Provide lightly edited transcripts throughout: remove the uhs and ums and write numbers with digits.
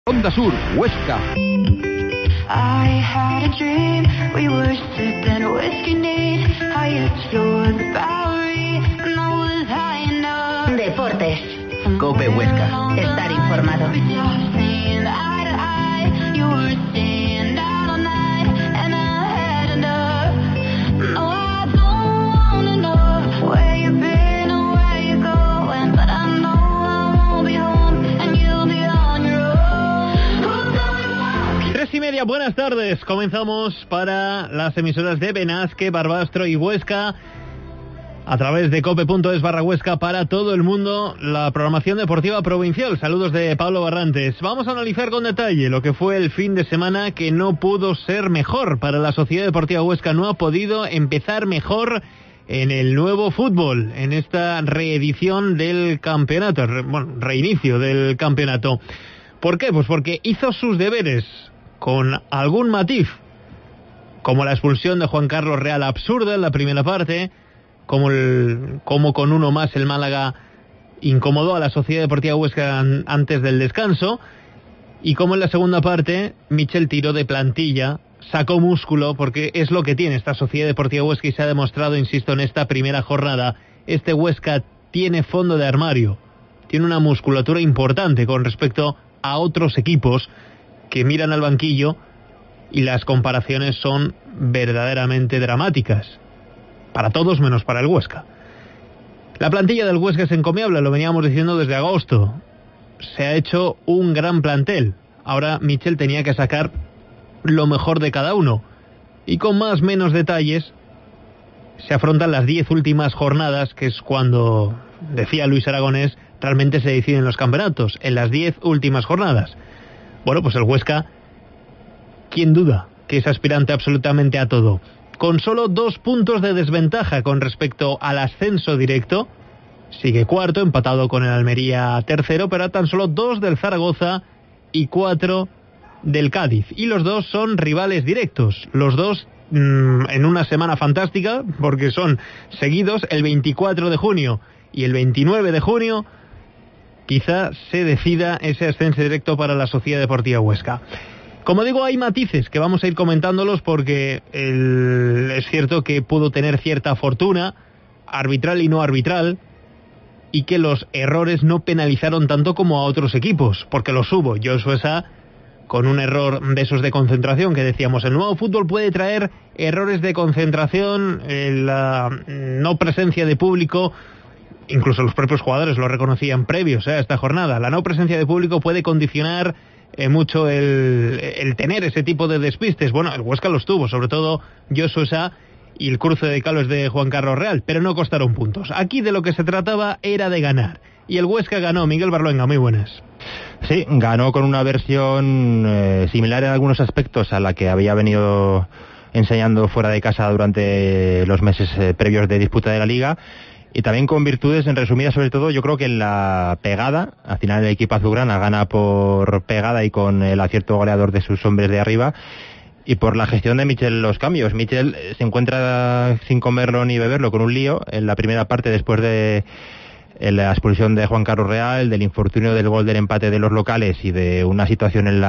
Onda Sur, Huesca. I had a dream, we were sipping whiskey neat. I explored the Bowery, and I was high enough. Deportes. COPE Huesca. Estar informado. You were staying out all night, and I had enough. No, I don't wanna know where you've been or where you're going, but I know I won't be home, and you'll be on your own. Who's gonna walk? 3:30, buenas tardes. Comenzamos para las emisoras de Benasque, Barbastro y Huesca, a través de cope.es/Huesca para todo el mundo, la programación deportiva provincial. Saludos de Pablo Barrantes. Vamos a analizar con detalle lo que fue el fin de semana, que no pudo ser mejor para la Sociedad Deportiva Huesca. No ha podido empezar mejor en el nuevo fútbol, en esta reedición del campeonato, reinicio del campeonato. ¿Por qué? Pues porque hizo sus deberes con algún matiz, como la expulsión de Juan Carlos Real absurda en la primera parte, como con uno más el Málaga incomodó a la Sociedad Deportiva Huesca antes del descanso, y como en la segunda parte Michel tiró de plantilla, sacó músculo, porque es lo que tiene esta Sociedad Deportiva Huesca y se ha demostrado, insisto, en esta primera jornada. Este Huesca tiene fondo de armario, tiene una musculatura importante con respecto a otros equipos que miran al banquillo y las comparaciones son verdaderamente dramáticas. Para todos menos para el Huesca. La plantilla del Huesca es encomiable, lo veníamos diciendo desde agosto. Se ha hecho un gran plantel. Ahora Michel tenía que sacar lo mejor de cada uno. Y con más o menos detalles se afrontan las 10 últimas jornadas, que es cuando, decía Luis Aragonés, realmente se deciden los campeonatos, en las 10 últimas jornadas. Bueno, pues el Huesca, ¿quién duda que es aspirante absolutamente a todo? Con solo 2 puntos de desventaja con respecto al ascenso directo, sigue cuarto, empatado con el Almería tercero, pero a tan solo 2 del Zaragoza y 4 del Cádiz. Y los dos son rivales directos, los dos en una semana fantástica, porque son seguidos el 24 de junio y el 29 de junio, quizá se decida ese ascenso directo para la Sociedad Deportiva Huesca. Como digo, hay matices que vamos a ir comentándolos, porque es cierto que pudo tener cierta fortuna, arbitral y no arbitral, y que los errores no penalizaron tanto como a otros equipos, porque los hubo. Josué Sá, con un error de esos de concentración, que decíamos, el nuevo fútbol puede traer errores de concentración, la no presencia de público. Incluso los propios jugadores lo reconocían previos a esta jornada. La no presencia de público puede condicionar mucho el tener ese tipo de despistes. Bueno, el Huesca los tuvo, sobre todo Josué Sá y el cruce de cables de Juan Carlos Real, pero no costaron puntos. Aquí de lo que se trataba era de ganar, y el Huesca ganó. Miguel Barluenga, muy buenas. Sí, ganó con una versión similar en algunos aspectos a la que había venido enseñando fuera de casa durante los meses previos de disputa de la Liga, y también con virtudes, en resumida, sobre todo, yo creo que en la pegada. Al final el equipo azulgrana gana por pegada y con el acierto goleador de sus hombres de arriba, y por la gestión de Michel los cambios. Michel se encuentra sin comerlo ni beberlo, con un lío en la primera parte, después de la expulsión de Juan Carlos Real, del infortunio del gol del empate de los locales y de una situación en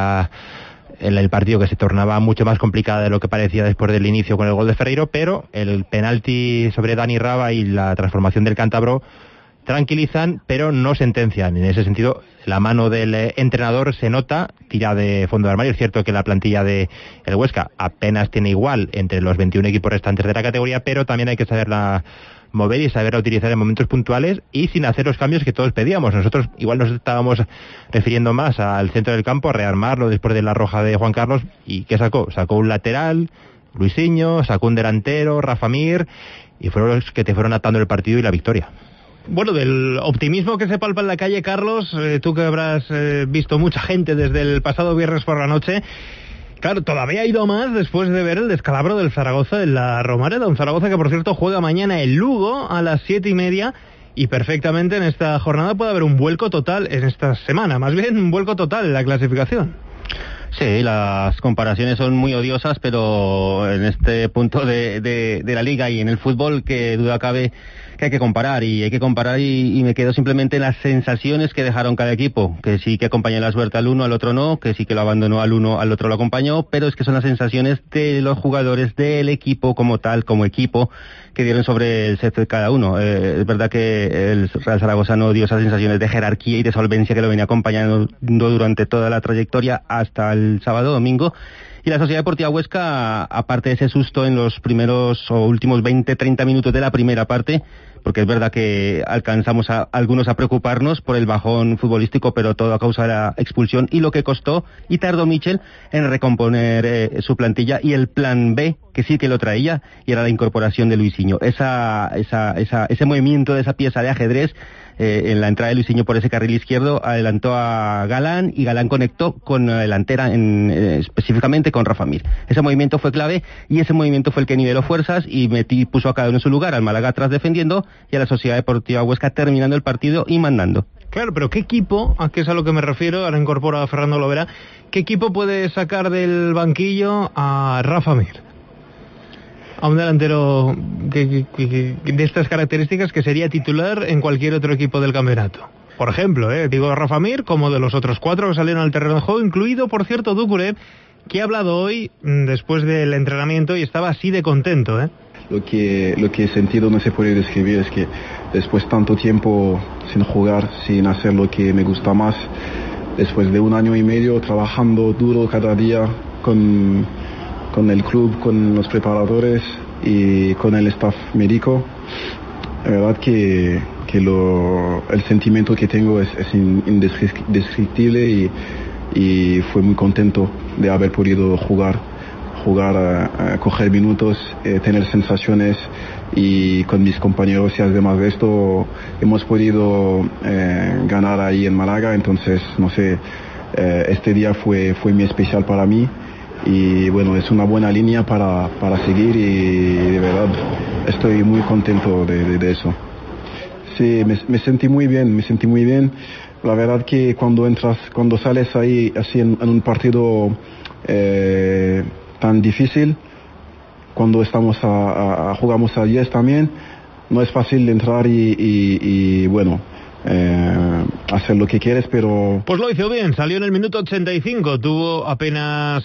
el partido que se tornaba mucho más complicada de lo que parecía después del inicio con el gol de Ferreiro, pero el penalti sobre Dani Raba y la transformación del cántabro tranquilizan, pero no sentencian. En ese sentido, la mano del entrenador se nota, tira de fondo de armario. Es cierto que la plantilla de el Huesca apenas tiene igual entre los 21 equipos restantes de la categoría, pero también hay que saberla mover y saberla utilizar en momentos puntuales y sin hacer los cambios que todos pedíamos. Nosotros igual nos estábamos refiriendo más al centro del campo, a rearmarlo después de la roja de Juan Carlos. ¿Y qué sacó? Sacó un lateral, Luisinho, sacó un delantero, Rafa Mir, y fueron los que te fueron atando el partido y la victoria. Bueno, del optimismo que se palpa en la calle, Carlos, tú que habrás visto mucha gente desde el pasado viernes por la noche, claro, todavía ha ido más después de ver el descalabro del Zaragoza en la Romareda. Un Zaragoza que, por cierto, juega mañana el Lugo a las 7:30, y perfectamente en esta jornada puede haber un vuelco total, en esta semana, más bien un vuelco total en la clasificación. Sí, las comparaciones son muy odiosas, pero en este punto de la liga y en el fútbol, que duda cabe que hay que comparar y me quedo simplemente en las sensaciones que dejaron cada equipo, que sí que acompañó la suerte al uno, al otro no, que sí que lo abandonó al uno, al otro lo acompañó, pero es que son las sensaciones de los jugadores del equipo como tal, como equipo, que dieron sobre el set de cada uno. Es verdad que el Real Zaragoza no dio esas sensaciones de jerarquía y de solvencia que lo venía acompañando durante toda la trayectoria hasta el sábado, domingo. Y la Sociedad Deportiva Huesca, aparte de ese susto en los primeros o últimos 20-30 minutos de la primera parte, porque es verdad que alcanzamos a algunos a preocuparnos por el bajón futbolístico, pero todo a causa de la expulsión y lo que costó y tardó Michel en recomponer su plantilla, y el plan B, que sí que lo traía, y era la incorporación de Luisinho. Ese movimiento de esa pieza de ajedrez, en la entrada de Luisinho por ese carril izquierdo, adelantó a Galán, y Galán conectó con la delantera, específicamente con Rafa Mir. Ese movimiento fue clave, y ese movimiento fue el que niveló fuerzas y puso a cada uno en su lugar, al Málaga atrás defendiendo y a la Sociedad Deportiva Huesca terminando el partido y mandando. Claro, pero ¿qué equipo, a qué es a lo que me refiero, ahora incorpora a Fernando Lovera, qué equipo puede sacar del banquillo a Rafa Mir? A un delantero de estas características, que sería titular en cualquier otro equipo del campeonato. Por ejemplo, digo Rafa Mir, como de los otros 4 que salieron al terreno de juego, incluido, por cierto, Doucouré, que ha hablado hoy después del entrenamiento y estaba así de contento. Lo que he sentido no se puede describir, es que después de tanto tiempo sin jugar, sin hacer lo que me gusta más, después de 1 año y medio trabajando duro cada día con el club, con los preparadores y con el staff médico, la verdad que el sentimiento que tengo es indescriptible, y fue muy contento de haber podido jugar, coger minutos, tener sensaciones, y con mis compañeros, y además de esto hemos podido ganar ahí en Málaga. Entonces, no sé, este día fue muy especial para mí, y bueno, es una buena línea para seguir, y de verdad estoy muy contento de eso. Sí, me sentí muy bien. La verdad que cuando sales ahí así en un partido tan difícil, cuando jugamos a 10 también, no es fácil entrar y bueno, hacer lo que quieres, pero... Pues lo hizo bien, salió en el minuto 85, tuvo apenas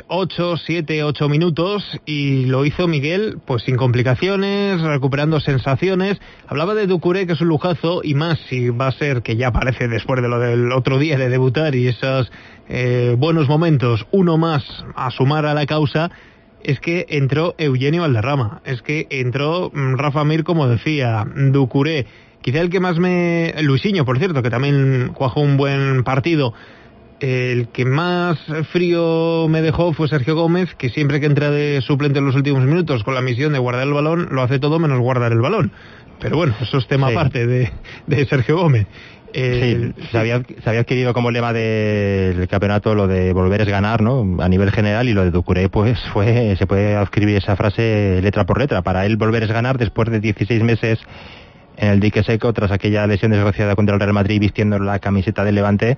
8 minutos, y lo hizo Miguel pues sin complicaciones, recuperando sensaciones. Hablaba de Doucouré, que es un lujazo, y más si va a ser, que ya parece después de lo del otro día de debutar y esos buenos momentos, uno más a sumar a la causa. Es que entró Eugenio Valderrama, es que entró Rafa Mir, como decía, Doucouré. Quizá el que más Luisinho, por cierto, que también cuajó un buen partido. El que más frío me dejó fue Sergio Gómez, que siempre que entra de suplente en los últimos minutos con la misión de guardar el balón, lo hace todo menos guardar el balón. Pero bueno, eso es tema aparte de Sergio Gómez. Sí, se había adquirido como lema del campeonato lo de volver es ganar, ¿no? A nivel general, y lo de Doucouré pues se puede adscribir esa frase letra por letra. Para él volver es ganar, después de 16 meses en el dique seco tras aquella lesión desgraciada contra el Real Madrid vistiendo la camiseta del Levante,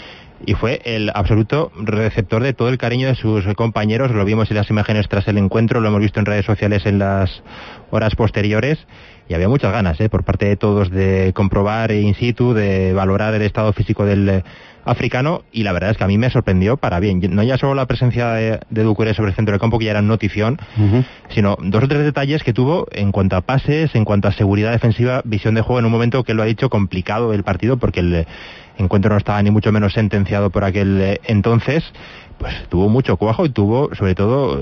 y fue el absoluto receptor de todo el cariño de sus compañeros. Lo vimos en las imágenes tras el encuentro, lo hemos visto en redes sociales en las horas posteriores, y había muchas ganas por parte de todos de comprobar in situ, de valorar el estado físico del africano, y la verdad es que a mí me sorprendió para bien. No ya solo la presencia de Doucouré sobre el centro del campo, que ya era notición, sino 2 o 3 detalles que tuvo en cuanto a pases, en cuanto a seguridad defensiva, visión de juego en un momento que lo ha dicho complicado el partido, porque el encuentro no estaba ni mucho menos sentenciado por aquel entonces. Pues tuvo mucho cuajo, y tuvo sobre todo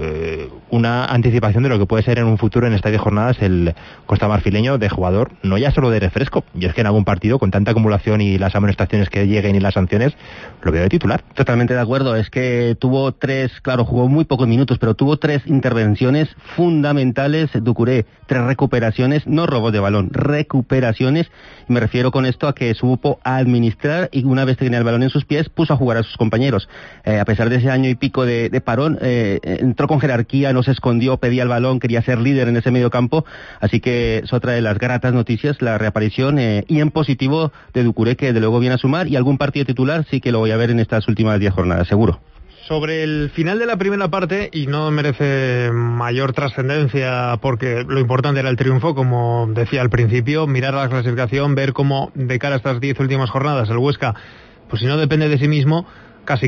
una anticipación de lo que puede ser en un futuro, en estas 10 jornadas, el costamarfileño de jugador, no ya solo de refresco. Y es que en algún partido, con tanta acumulación y las amonestaciones que lleguen y las sanciones, lo veo de titular. Totalmente de acuerdo, es que tuvo 3, claro, jugó muy pocos minutos, pero tuvo 3 intervenciones fundamentales Doucouré, 3 recuperaciones, no robos de balón, recuperaciones, y me refiero con esto a que supo administrar, y una vez que tenía el balón en sus pies, puso a jugar a sus compañeros. A pesar de ese año y pico de parón, entró con jerarquía, no se escondió, pedía el balón, quería ser líder en ese medio campo, así que es otra de las gratas noticias, la reaparición y en positivo de Doucouré, que de luego viene a sumar, y algún partido titular sí que lo voy a ver en estas últimas 10 jornadas, seguro. Sobre el final de la primera parte, y no merece mayor trascendencia porque lo importante era el triunfo, como decía al principio, mirar la clasificación, ver cómo de cara a estas 10 últimas jornadas el Huesca, pues si no depende de sí mismo, casi.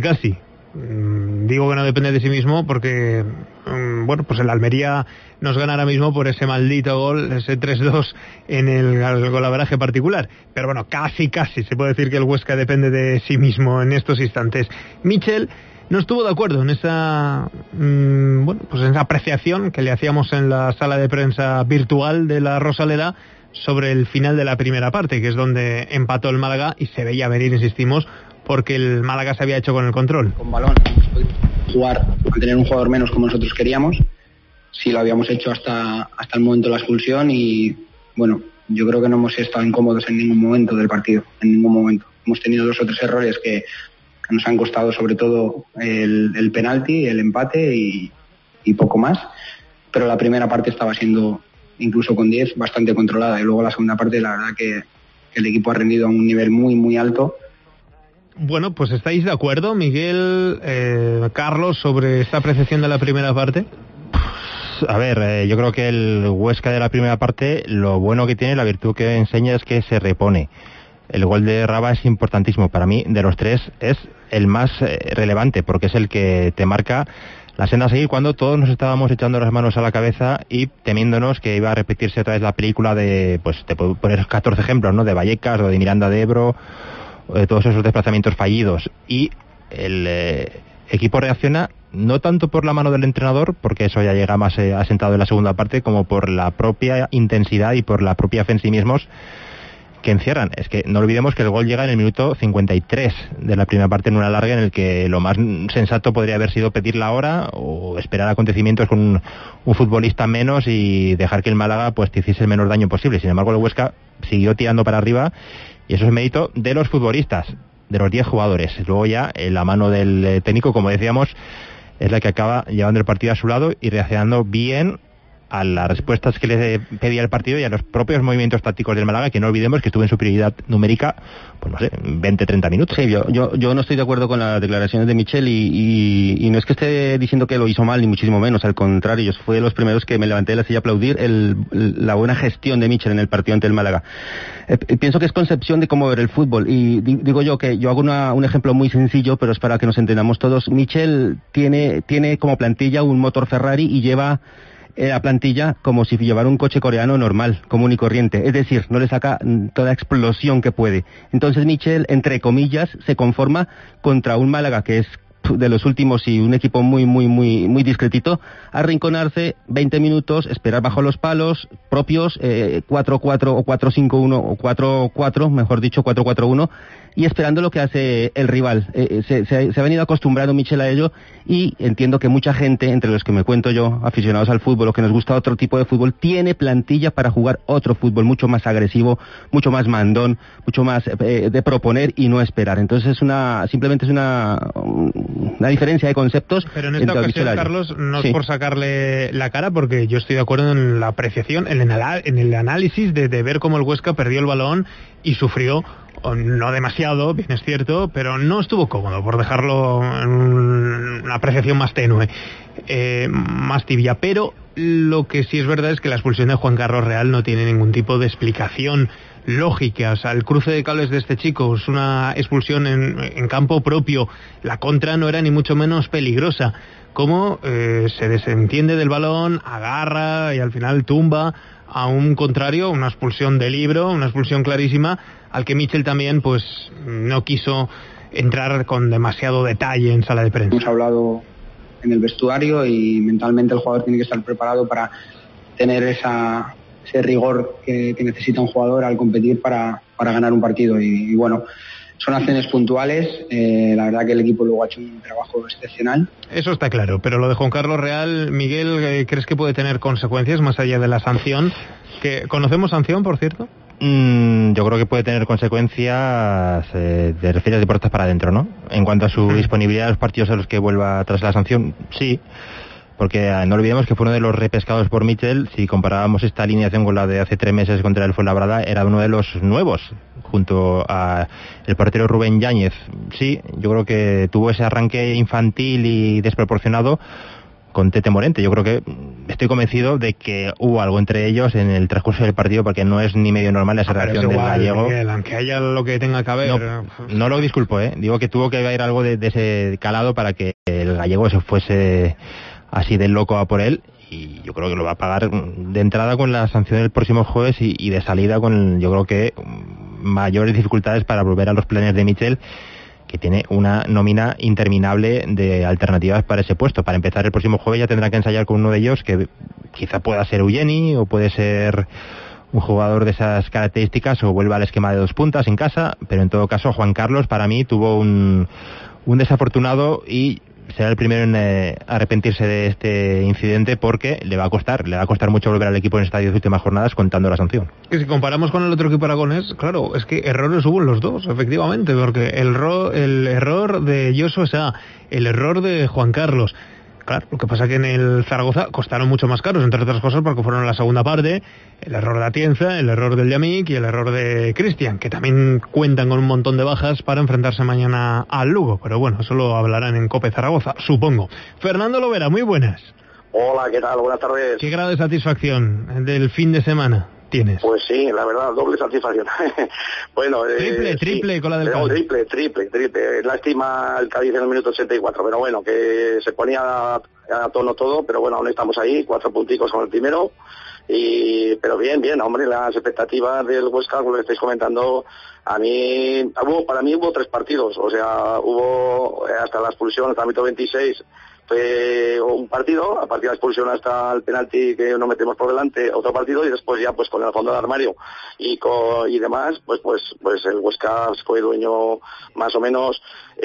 Digo que no depende de sí mismo porque, bueno, pues el Almería nos gana ahora mismo por ese maldito gol, ese 3-2 en el golaveraje particular. Pero bueno, casi se puede decir que el Huesca depende de sí mismo en estos instantes. Michel no estuvo de acuerdo en esa pues en esa apreciación que le hacíamos en la sala de prensa virtual de la Rosaleda sobre el final de la primera parte, que es donde empató el Málaga y se veía venir, insistimos, porque el Málaga se había hecho con el control. Con balón, jugar, a tener un jugador menos como nosotros queríamos, sí lo habíamos hecho hasta el momento de la expulsión y bueno, yo creo que no hemos estado incómodos en ningún momento del partido, en ningún momento. Hemos tenido 2 o 3 errores que nos han costado sobre todo el penalti, el empate y poco más, pero la primera parte estaba siendo, incluso con 10, bastante controlada y luego la segunda parte la verdad que el equipo ha rendido a un nivel muy alto. Bueno, pues ¿estáis de acuerdo, Miguel, Carlos, sobre esta apreciación de la primera parte? A ver, yo creo que el Huesca de la primera parte, lo bueno que tiene, la virtud que enseña es que se repone. El gol de Raba es importantísimo. Para mí, de los 3, es el más relevante, porque es el que te marca la senda a seguir cuando todos nos estábamos echando las manos a la cabeza y temiéndonos que iba a repetirse otra vez la película de, pues te puedo poner 14 ejemplos, ¿no? De Vallecas o de Miranda de Ebro, o de todos esos desplazamientos fallidos. Y el equipo reacciona no tanto por la mano del entrenador, porque eso ya llega más asentado en la segunda parte, como por la propia intensidad y por la propia fe en sí mismos que encierran. Es que no olvidemos que el gol llega en el minuto 53 de la primera parte, en una larga en el que lo más sensato podría haber sido pedir la hora o esperar acontecimientos con un futbolista menos y dejar que el Málaga pues te hiciese el menor daño posible. Sin embargo, el Huesca siguió tirando para arriba y eso es mérito de los futbolistas, de los 10 jugadores. Luego ya la mano del técnico, como decíamos, es la que acaba llevando el partido a su lado y reaccionando bien a las respuestas que le pedía el partido y a los propios movimientos tácticos del Málaga, que no olvidemos que estuvo en superioridad numérica, pues no sé, 20-30 minutos. Sí, yo no estoy de acuerdo con las declaraciones de Michel y no es que esté diciendo que lo hizo mal, ni muchísimo menos, al contrario, yo fui de los primeros que me levanté de la silla a aplaudir la buena gestión de Michel en el partido ante el Málaga. Pienso que es concepción de cómo ver el fútbol y digo yo que yo hago un ejemplo muy sencillo, pero es para que nos entendamos todos. Michel tiene como plantilla un motor Ferrari y lleva la plantilla como si llevara un coche coreano normal, común y corriente, es decir, no le saca toda explosión que puede. Entonces Michel, entre comillas, se conforma contra un Málaga que es de los últimos y un equipo muy discretito, arrinconarse 20 minutos, esperar bajo los palos propios, 4-4 o 4-5-1 o 4-4, mejor dicho 4-4-1, y esperando lo que hace el rival. Se ha venido acostumbrando Michel a ello y entiendo que mucha gente, entre los que me cuento yo, aficionados al fútbol o que nos gusta otro tipo de fútbol, tiene plantilla para jugar otro fútbol mucho más agresivo, mucho más mandón, mucho más de proponer y no esperar. Entonces simplemente es una diferencia de conceptos. Pero en esta ocasión, Carlos, no es por sacarle la cara, porque yo estoy de acuerdo en la apreciación, en el análisis de ver cómo el Huesca perdió el balón y sufrió, no demasiado, bien es cierto, pero no estuvo cómodo, por dejarlo en una apreciación más tenue, más tibia. Pero lo que sí es verdad es que la expulsión de Juan Carlos Real no tiene ningún tipo de explicación lógica. O sea, el cruce de cables de este chico es una expulsión en campo propio. La contra no era ni mucho menos peligrosa. Cómo se desentiende del balón, agarra y al final tumba a un contrario, una expulsión de libro, una expulsión clarísima, al que Michel también pues no quiso entrar con demasiado detalle en sala de prensa. Hemos hablado en el vestuario y mentalmente el jugador tiene que estar preparado para tener ese rigor que necesita un jugador al competir para ganar un partido y bueno, son acciones puntuales. La verdad que el equipo luego ha hecho un trabajo excepcional. Eso está claro, pero lo de Juan Carlos Real, Miguel, ¿crees que puede tener consecuencias más allá de la sanción? ¿Conocemos sanción, por cierto? Yo creo que puede tener consecuencias, te refieres de puertas para adentro, ¿no? En cuanto a su disponibilidad a los partidos a los que vuelva tras la sanción, sí. porque no olvidemos que fue uno de los repescados por Mitchell. Si comparábamos esta alineación con la de hace 3 meses contra el Fuenlabrada, era uno de los nuevos, junto a el portero Rubén Yáñez. Sí, yo creo que tuvo ese arranque infantil y desproporcionado con Tete Morente. Yo creo que estoy convencido de que hubo algo entre ellos en el transcurso del partido, porque no es ni medio normal esa reacción del gallego. Miguel, aunque haya lo que tenga que haber. No lo disculpo, digo que tuvo que haber algo de ese calado para que el gallego se fuese así de loco a por él, y yo creo que lo va a pagar de entrada con la sanción del próximo jueves y de salida con, yo creo que, mayores dificultades para volver a los planes de Mitchell, que tiene una nómina interminable de alternativas para ese puesto. Para empezar, el próximo jueves ya tendrá que ensayar con uno de ellos, que quizá pueda ser Eugeni o puede ser un jugador de esas características, o vuelva al esquema de 2 puntas en casa, pero en todo caso Juan Carlos para mí tuvo un desafortunado, y será el primero en arrepentirse de este incidente, porque le va a costar mucho volver al equipo en estas 10 últimas jornadas, contando la sanción. Que si comparamos con el otro equipo aragonés, claro, es que errores hubo en los dos, efectivamente, porque el error de Joshua Sá, el error de Juan Carlos. Claro, lo que pasa que en el Zaragoza costaron mucho más caros, entre otras cosas porque fueron en la segunda parte, el error de Atienza, el error del Yamik y el error de Cristian, que también cuentan con un montón de bajas para enfrentarse mañana al Lugo, pero bueno, eso lo hablarán en COPE Zaragoza, supongo. Fernando Lovera, muy buenas. Hola, ¿qué tal? Buenas tardes. ¿Qué grado de satisfacción del fin de semana tienes? Pues sí, la verdad, doble satisfacción. Bueno, triple sí, con la del Cádiz. Triple. Lástima el Cádiz en el minuto 84, pero bueno, que se ponía a tono todo, pero bueno, aún estamos ahí, 4 punticos con el primero. Pero bien, hombre, las expectativas del Huesca, como lo estáis comentando, para mí hubo 3 partidos, o sea, hubo hasta la expulsión, hasta el minuto 26, fue un partido, a partir de la expulsión hasta el penalti que nos metemos por delante, otro partido, y después ya pues con el fondo del armario y demás, pues el Huesca fue dueño más o menos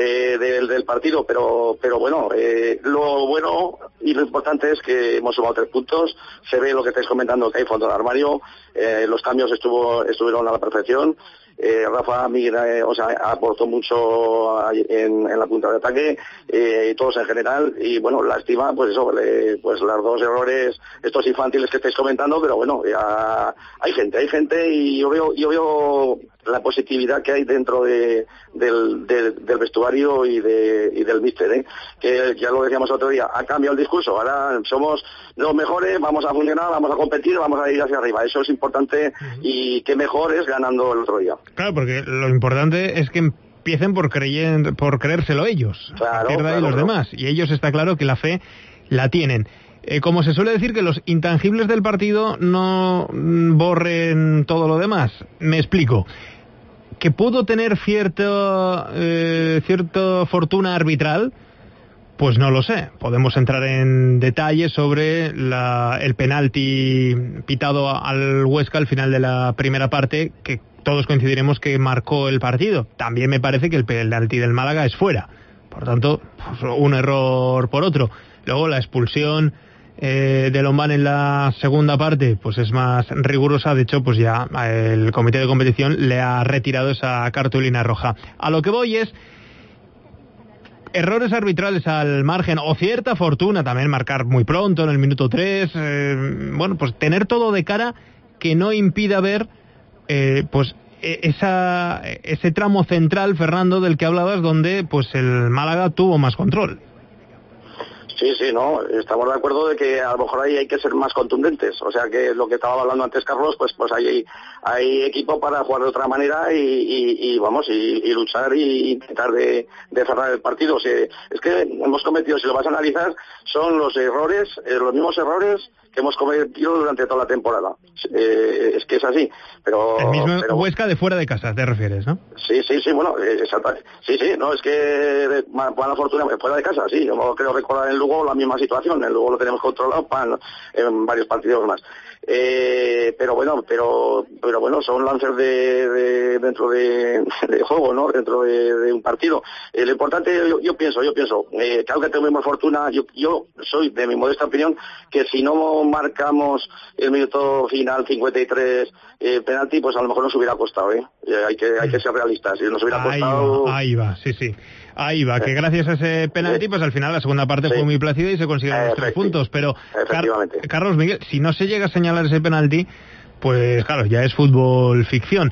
del partido, pero bueno, lo bueno y lo importante es que hemos sumado 3 puntos, se ve lo que estáis comentando, que hay fondo del armario, los cambios estuvieron a la perfección. Rafa Mir, aportó mucho en la punta de ataque, y todos en general, y bueno, lástima, pues eso, pues los 2 errores, estos infantiles que estáis comentando, pero bueno, ya hay gente, y yo veo la positividad que hay dentro del vestuario y del míster, que ya lo decíamos otro día, ha cambiado el discurso, ahora somos los mejores, vamos a funcionar, vamos a competir, vamos a ir hacia arriba, eso es importante, y qué mejor es ganando el otro día. Claro, porque lo importante es que empiecen por creérselo ellos, claro, y los demás, y ellos está claro que la fe la tienen. Como se suele decir, que los intangibles del partido no borren todo lo demás. Me explico. Que pudo tener cierta fortuna arbitral, pues no lo sé. Podemos entrar en detalles sobre el penalti pitado al Huesca al final de la primera parte, que todos coincidiremos que marcó el partido. También me parece que el penalti del Málaga es fuera. Por tanto, pues, un error por otro. Luego la expulsión de Lombán en la segunda parte pues es más rigurosa, de hecho pues ya el comité de competición le ha retirado esa cartulina roja. A lo que voy es errores arbitrales al margen, o cierta fortuna también, marcar muy pronto en el minuto 3, bueno, pues tener todo de cara que no impida ver pues ese tramo central, Fernando, del que hablabas, donde pues el Málaga tuvo más control. Sí, no, estamos de acuerdo de que a lo mejor ahí hay que ser más contundentes, o sea que lo que estaba hablando antes Carlos, pues hay equipo para jugar de otra manera y luchar y intentar de cerrar el partido. O sea, es que hemos cometido, si lo vas a analizar, son los mismos errores que hemos cometido durante toda la temporada. Es que es así, pero... El mismo Huesca de fuera de casa, ¿te refieres, no? Sí, bueno, exactamente. Sí, no, es que mala fortuna fuera de casa, sí. Yo creo recordar en Lugo la misma situación. En Lugo lo tenemos controlado en varios partidos más. Pero bueno, son lances dentro de juego, ¿no? Dentro de un partido. Lo importante, yo pienso, claro que tuvimos fortuna. Yo soy de mi modesta opinión que si no marcamos el minuto final 53 penalti, pues a lo mejor nos hubiera costado, hay que ser realistas. Nos hubiera costado. Ahí va, sí. Ahí va, que gracias a ese penalti, pues al final la segunda parte fue muy plácida y se consiguieron los 3 puntos. Pero, Carlos Miguel, si no se llega a señalar ese penalti, pues claro, ya es fútbol ficción.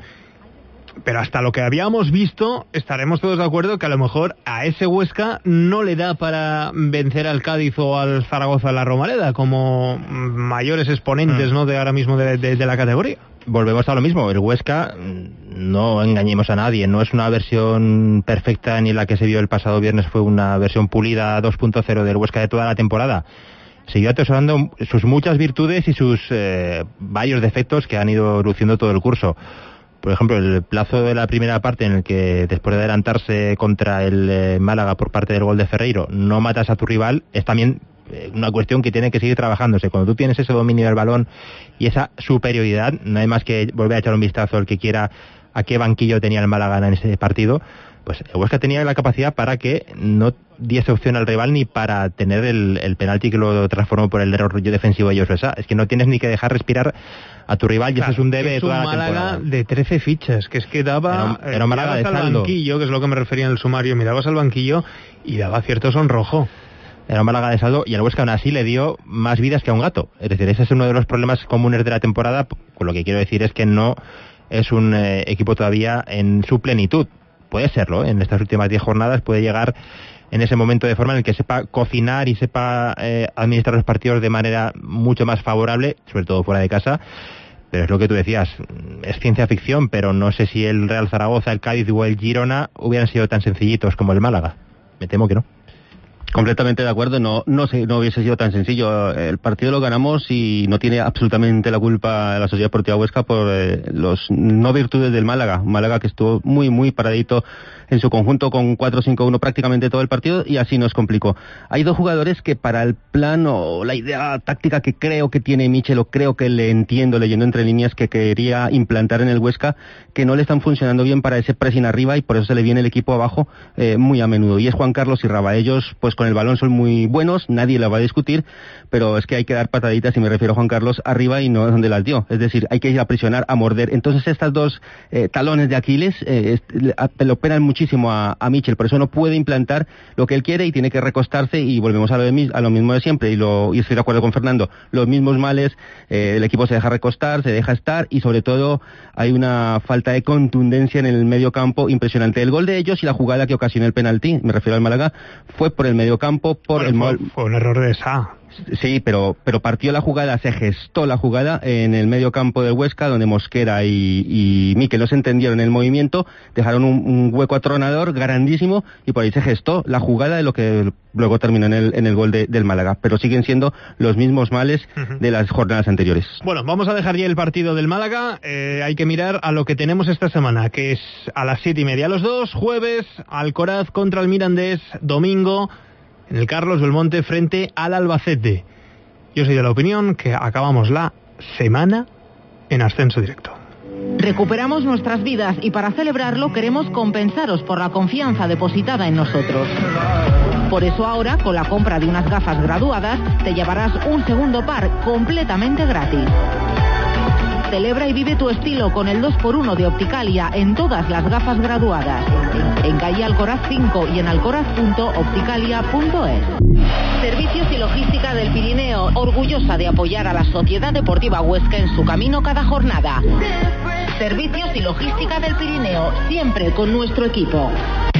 Pero hasta lo que habíamos visto, estaremos todos de acuerdo que a lo mejor a ese Huesca no le da para vencer al Cádiz o al Zaragoza en la Romareda, como mayores exponentes, ¿no?, de ahora mismo de la categoría. Volvemos a lo mismo, el Huesca, no engañemos a nadie, no es una versión perfecta, ni la que se vio el pasado viernes fue una versión pulida 2.0 del Huesca de toda la temporada. Siguió atesorando sus muchas virtudes y sus varios defectos que han ido luciendo todo el curso. Por ejemplo, el plazo de la primera parte en el que, después de adelantarse contra el Málaga por parte del gol de Ferreiro, no matas a tu rival, es también una cuestión que tiene que seguir trabajándose. Cuando tú tienes ese dominio del balón y esa superioridad, no hay más que volver a echar un vistazo el que quiera a qué banquillo tenía el Málaga en ese partido. Pues el Huesca tenía la capacidad para que no diese opción al rival ni para tener el penalti que lo transformó por el error defensivo de Josué Sá. Es que no tienes ni que dejar respirar a tu rival, y ese es un debe de toda la temporada. Es un Málaga de 13 fichas, que es que daba... Era un Málaga de saldo. Al banquillo, que es lo que me refería en el sumario, mirabas al banquillo y daba cierto sonrojo. Era un Málaga de saldo y el Huesca aún así le dio más vidas que a un gato. Es decir, ese es uno de los problemas comunes de la temporada. Con lo que quiero decir es que no es un equipo todavía en su plenitud. Puede serlo, en estas últimas 10 jornadas puede llegar en ese momento de forma en el que sepa cocinar y sepa administrar los partidos de manera mucho más favorable, sobre todo fuera de casa. Pero es lo que tú decías, es ciencia ficción, pero no sé si el Real Zaragoza, el Cádiz o el Girona hubieran sido tan sencillitos como el Málaga. Me temo que no. Completamente de acuerdo, no hubiese sido tan sencillo. El partido lo ganamos y no tiene absolutamente la culpa la Sociedad Deportiva Huesca por los no virtudes del Málaga. Málaga que estuvo muy paradito en su conjunto con 4-5-1 prácticamente todo el partido y así nos complicó. Hay dos jugadores que para el plan o la idea táctica que creo que tiene Michel, o creo que le entiendo leyendo entre líneas, que quería implantar en el Huesca, que no le están funcionando bien para ese pressing arriba y por eso se le viene el equipo abajo muy a menudo. Y es Juan Carlos y Raba. Ellos pues con el balón son muy buenos, nadie lo va a discutir, pero es que hay que dar pataditas, y me refiero a Juan Carlos, arriba y no es donde las dio. Es decir, hay que ir a presionar, a morder. Entonces estas dos talones de Aquiles lo operan muchísimo a Michel, por eso no puede implantar lo que él quiere y tiene que recostarse, y volvemos a lo mismo de siempre, y estoy de acuerdo con Fernando, los mismos males, el equipo se deja recostar, se deja estar, y sobre todo hay una falta de contundencia en el medio campo impresionante. El gol de ellos y la jugada que ocasionó el penalti, me refiero al Málaga, fue por el medio campo, fue un error de Sá. Sí, pero partió la jugada, se gestó la jugada en el medio campo del Huesca, donde Mosquera y Mikel no se entendieron en el movimiento, dejaron un hueco atronador grandísimo, y por ahí se gestó la jugada de lo que luego terminó en el gol del Málaga. Pero siguen siendo los mismos males de las jornadas anteriores. Bueno, vamos a dejar ya el partido del Málaga. Hay que mirar a lo que tenemos esta semana, que es a las 7:30 los dos, jueves, Alcoraz contra el Mirandés, domingo en el Carlos Belmonte frente al Albacete. Yo soy de la opinión que acabamos la semana en ascenso directo. Recuperamos nuestras vidas y para celebrarlo queremos compensaros por la confianza depositada en nosotros. Por eso ahora, con la compra de unas gafas graduadas, te llevarás un segundo par completamente gratis. Celebra y vive tu estilo con el 2x1 de Opticalia en todas las gafas graduadas. En calle Alcoraz 5 y en alcoraz.opticalia.es. Servicios y logística del Pirineo, orgullosa de apoyar a la Sociedad Deportiva Huesca en su camino cada jornada. Servicios y logística del Pirineo, siempre con nuestro equipo.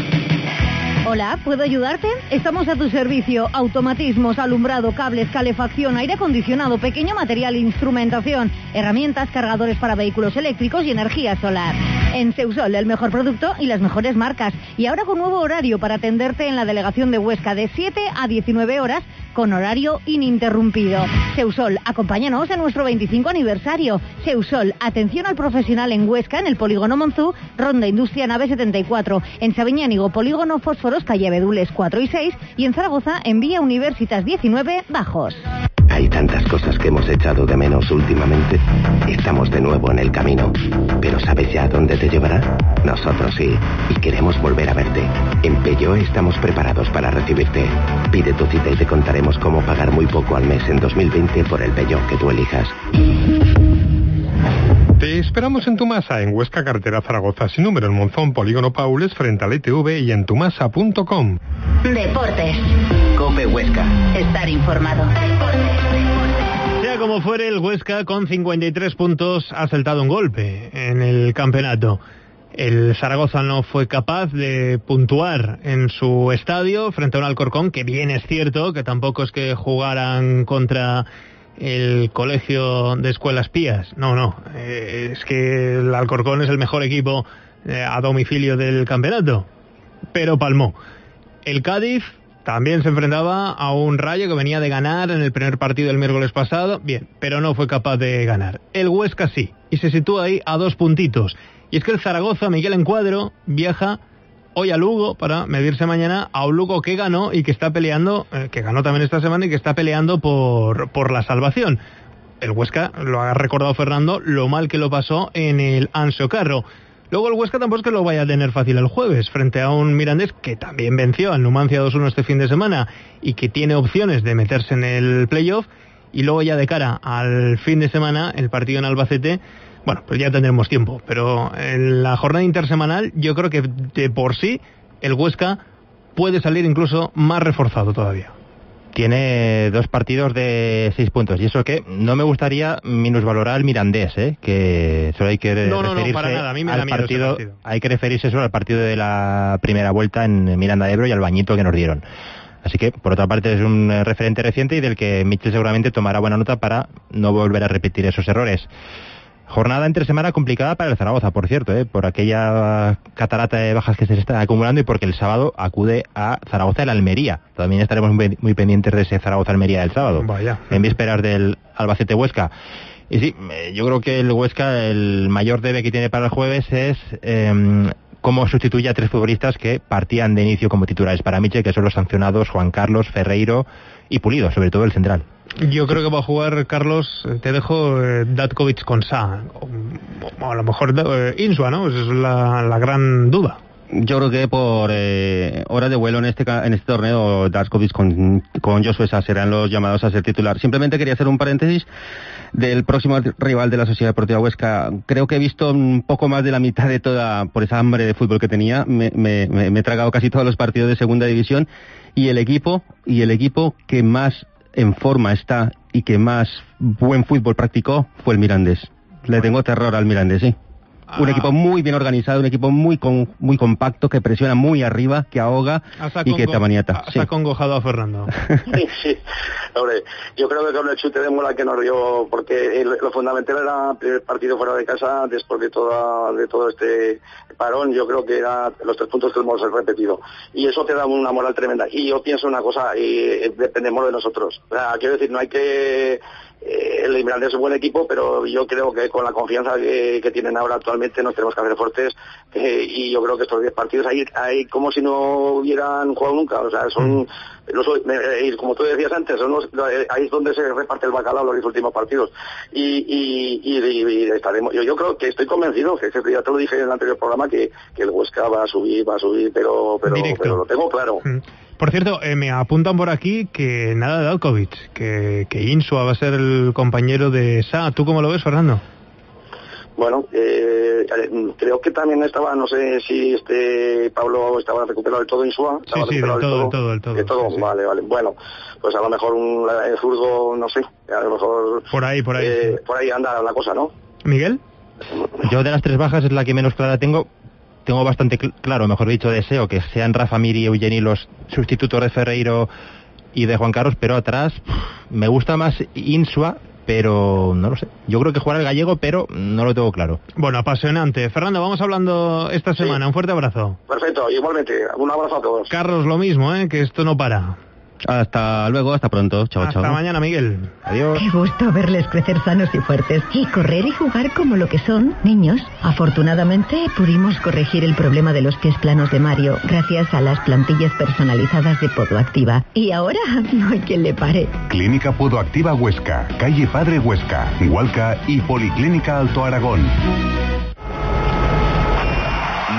Hola, ¿puedo ayudarte? Estamos a tu servicio. Automatismos, alumbrado, cables, calefacción, aire acondicionado, pequeño material, instrumentación, herramientas, cargadores para vehículos eléctricos y energía solar. En Seusol, el mejor producto y las mejores marcas. Y ahora con nuevo horario para atenderte en la delegación de Huesca de 7 a 19 horas con horario ininterrumpido. Seusol, acompáñanos en nuestro 25 aniversario. Seusol, atención al profesional en Huesca, en el Polígono Monzú, Ronda Industria Nave 74. En Sabiñánigo, Polígono Fósforos, calle Abedules 4 y 6. Y en Zaragoza, en Vía Universitas 19, Bajos. Hay tantas cosas que hemos echado de menos últimamente. Estamos de nuevo en el camino. ¿Pero sabes ya dónde te llevará? Nosotros sí. Y queremos volver a verte. En Peugeot estamos preparados para recibirte. Pide tu cita y te contaremos cómo pagar muy poco al mes en 2020 por el Peugeot que tú elijas. Te esperamos en Tumasa, en Huesca, carretera Zaragoza, sin número, en Monzón, Polígono Paules, frente al ETV y en tumasa.com. Deportes. COPE Huesca. Estar informado. Sea como fuere, el Huesca con 53 puntos ha saltado un golpe en el campeonato. El Zaragoza no fue capaz de puntuar en su estadio frente a un Alcorcón que bien es cierto que tampoco es que jugaran contra el Colegio de Escuelas Pías. No, es que el Alcorcón es el mejor equipo a domicilio del campeonato, pero palmó. El Cádiz también se enfrentaba a un Rayo que venía de ganar en el primer partido del miércoles pasado, bien, pero no fue capaz de ganar. El Huesca sí, y se sitúa ahí a 2 puntitos. Y es que el Zaragoza, Miguel Encuadro, viaja hoy a Lugo para medirse mañana a un Lugo que ganó y que está peleando, que ganó también esta semana y que está peleando por la salvación. El Huesca, lo ha recordado Fernando, lo mal que lo pasó en el Ansio Carro. Luego el Huesca tampoco es que lo vaya a tener fácil el jueves, frente a un Mirandés que también venció al Numancia 2-1 este fin de semana y que tiene opciones de meterse en el playoff. Y luego ya de cara al fin de semana, el partido en Albacete, bueno, pues ya tendremos tiempo. Pero en la jornada intersemanal yo creo que de por sí el Huesca puede salir incluso más reforzado todavía. Tiene 2 partidos de 6 puntos, y eso que no me gustaría minusvalorar al Mirandés, que solo hay que referirse para nada. A mí me da al miedo partido, ese partido. hay que referirse solo al partido de la primera vuelta en Miranda de Ebro y al bañito que nos dieron. Así que, por otra parte, es un referente reciente y del que Mitchell seguramente tomará buena nota para no volver a repetir esos errores. Jornada entre semana complicada para el Zaragoza, por cierto, por aquella catarata de bajas que se está acumulando y porque el sábado acude a Zaragoza el Almería. También estaremos muy pendientes de ese Zaragoza-Almería del sábado. Vaya. En vísperas del Albacete-Huesca. Y sí, yo creo que el Huesca, el mayor debe que tiene para el jueves es cómo sustituye a 3 futbolistas que partían de inicio como titulares para Michel, que son los sancionados Juan Carlos, Ferreiro y Pulido, sobre todo el central. Yo creo que va a jugar, Carlos, te dejo Datkovic con Sa, o a lo mejor Insua, ¿no? Esa es la gran duda. Yo creo que por horas de vuelo en este torneo, Datkovic con Josué Sa serán los llamados a ser titular. Simplemente quería hacer un paréntesis del próximo rival de la Sociedad Deportiva Huesca. Creo que he visto un poco más de la mitad de toda, por esa hambre de fútbol que tenía, me he tragado casi todos los partidos de segunda división, y el equipo que más en forma está y que más buen fútbol practicó fue el Mirandés. Le tengo terror al Mirandés, sí. Un equipo muy bien organizado, un equipo muy compacto, que presiona muy arriba, que ahoga y que tamaniata. Se ha congojado a Fernando. Sí, hombre, yo creo que con el chute de Mola que nos dio, porque lo fundamental era el primer partido fuera de casa después de todo este parón. Yo creo que era los 3 puntos que hemos repetido, y eso te da una moral tremenda. Y yo pienso una cosa, y dependemos de nosotros. O sea, quiero decir, no hay que... el Mirandés es un buen equipo, pero yo creo que con la confianza que tienen ahora actualmente nos tenemos que hacer fuertes, y yo creo que estos 10 partidos hay como si no hubieran jugado nunca. O sea, son como tú decías antes, ahí es donde se reparte el bacalao los 10 últimos partidos, y estaremos. Yo creo que estoy convencido, que ya te lo dije en el anterior programa, que el Huesca va a subir, pero lo tengo claro. Por cierto, me apuntan por aquí que nada de Datkovic, que Insua va a ser el compañero de Sa. ¿Tú cómo lo ves, Fernando? Bueno, creo que también estaba, no sé si Pablo estaba recuperado del todo Insua. Sí, del todo. De todo, sí. Vale. Bueno, pues a lo mejor el zurdo, no sé, a lo mejor... Por ahí. Por ahí anda la cosa, ¿no? ¿Miguel? Yo de las 3 bajas es la que menos clara tengo bastante claro, mejor dicho, deseo que sean Rafa Mir y Eugeni los sustitutos de Ferreiro y de Juan Carlos, pero atrás me gusta más Insua, pero no lo sé. Yo creo que jugará el gallego, pero no lo tengo claro. Bueno, apasionante. Fernando, vamos hablando esta semana. Un fuerte abrazo. Perfecto, igualmente. Un abrazo a todos. Carlos, lo mismo, que esto no para. Hasta luego, hasta pronto. Chao. Hasta mañana, Miguel. Adiós. Qué gusto verles crecer sanos y fuertes y correr y jugar como lo que son, niños. Afortunadamente pudimos corregir el problema de los pies planos de Mario gracias a las plantillas personalizadas de Podoactiva. Y ahora no hay quien le pare. Clínica Podoactiva Huesca, calle Padre Huesca, Hualca y Policlínica Alto Aragón. No des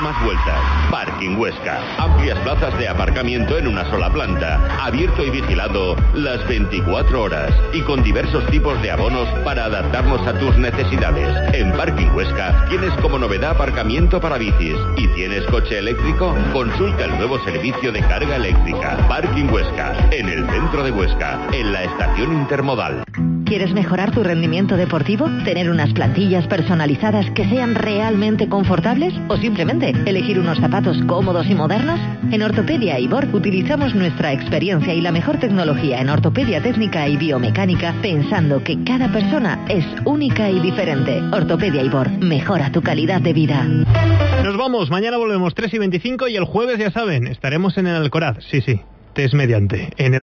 más vueltas. Parking Huesca. Amplias plazas de aparcamiento en una sola planta. Abierto y vigilado las 24 horas. Y con diversos tipos de abonos para adaptarnos a tus necesidades. En Parking Huesca tienes como novedad aparcamiento para bicis. ¿Y tienes coche eléctrico? Consulta el nuevo servicio de carga eléctrica. Parking Huesca. En el centro de Huesca. En la estación intermodal. ¿Quieres mejorar tu rendimiento deportivo? ¿Tener unas plantillas personalizadas que sean realmente confortables? ¿O simplemente elegir unos zapatos cómodos y modernos? En Ortopedia Ibor utilizamos nuestra experiencia y la mejor tecnología en ortopedia técnica y biomecánica, pensando que cada persona es única y diferente. Ortopedia Ibor, mejora tu calidad de vida. Nos vamos, mañana volvemos 3:25 y el jueves, ya saben, estaremos en el Alcoraz. Sí, test mediante. En el